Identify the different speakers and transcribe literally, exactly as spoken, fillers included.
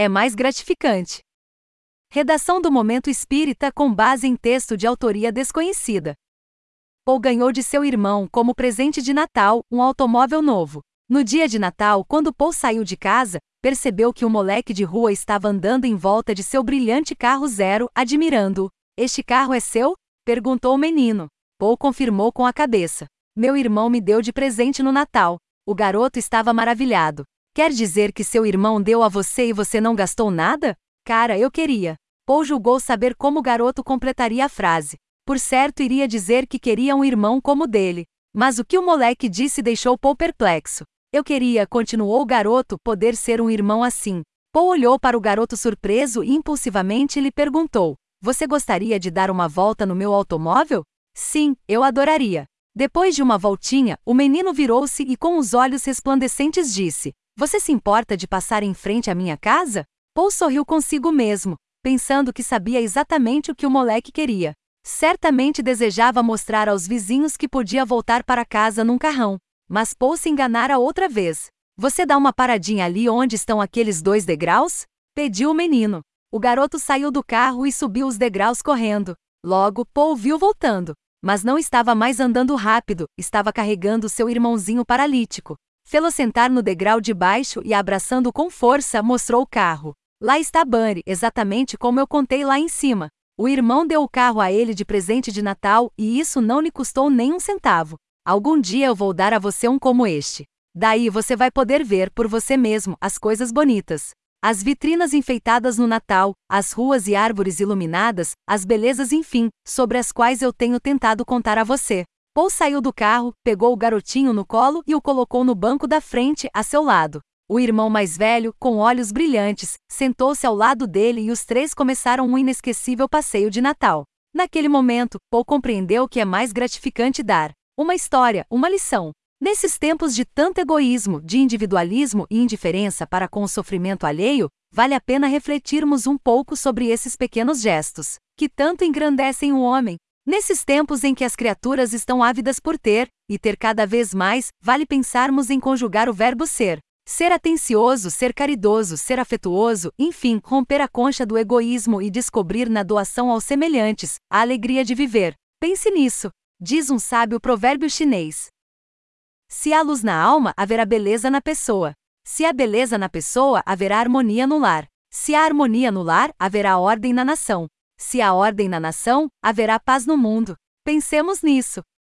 Speaker 1: é mais gratificante. Redação do Momento Espírita com base em texto de autoria desconhecida. Paul ganhou de seu irmão, como presente de Natal, um automóvel novo. No dia de Natal, quando Paul saiu de casa, percebeu que um moleque de rua estava andando em volta de seu brilhante carro zero, admirando-o. Este carro é seu? Perguntou o menino. Paul confirmou com a cabeça. Meu irmão me deu de presente no Natal. O garoto estava maravilhado. Quer dizer que seu irmão deu a você e você não gastou nada? Cara, eu queria. Paul julgou saber como o garoto completaria a frase. Por certo, iria dizer que queria um irmão como o dele. Mas o que o moleque disse deixou Paul perplexo. Eu queria, continuou o garoto, poder ser um irmão assim. Paul olhou para o garoto surpreso e impulsivamente lhe perguntou: Você gostaria de dar uma volta no meu automóvel? Sim, eu adoraria. Depois de uma voltinha, o menino virou-se e com os olhos resplandecentes disse: Você se importa de passar em frente à minha casa? Paul sorriu consigo mesmo, pensando que sabia exatamente o que o moleque queria. Certamente desejava mostrar aos vizinhos que podia voltar para casa num carrão. Mas Paul se enganara outra vez. Você dá uma paradinha ali onde estão aqueles dois degraus? Pediu o menino. O garoto saiu do carro e subiu os degraus correndo. Logo, Paul viu voltando. Mas não estava mais andando rápido, estava carregando seu irmãozinho paralítico. Fê-lo sentar no degrau de baixo e, abraçando com força, mostrou o carro. Lá está Bunny, exatamente como eu contei lá em cima. O irmão deu o carro a ele de presente de Natal e isso não lhe custou nem um centavo. Algum dia eu vou dar a você um como este. Daí você vai poder ver por você mesmo as coisas bonitas. As vitrinas enfeitadas no Natal, as ruas e árvores iluminadas, as belezas enfim, sobre as quais eu tenho tentado contar a você. Paul saiu do carro, pegou o garotinho no colo e o colocou no banco da frente, a seu lado. O irmão mais velho, com olhos brilhantes, sentou-se ao lado dele e os três começaram um inesquecível passeio de Natal. Naquele momento, Paul compreendeu que é mais gratificante dar uma história, uma lição. Nesses tempos de tanto egoísmo, de individualismo e indiferença para com o sofrimento alheio, vale a pena refletirmos um pouco sobre esses pequenos gestos, que tanto engrandecem o homem. Nesses tempos em que as criaturas estão ávidas por ter, e ter cada vez mais, vale pensarmos em conjugar o verbo ser. Ser atencioso, ser caridoso, ser afetuoso, enfim, romper a concha do egoísmo e descobrir na doação aos semelhantes a alegria de viver. Pense nisso. Diz um sábio provérbio chinês. Se há luz na alma, haverá beleza na pessoa. Se há beleza na pessoa, haverá harmonia no lar. Se há harmonia no lar, haverá ordem na nação. Se há ordem na nação, haverá paz no mundo. Pensemos nisso.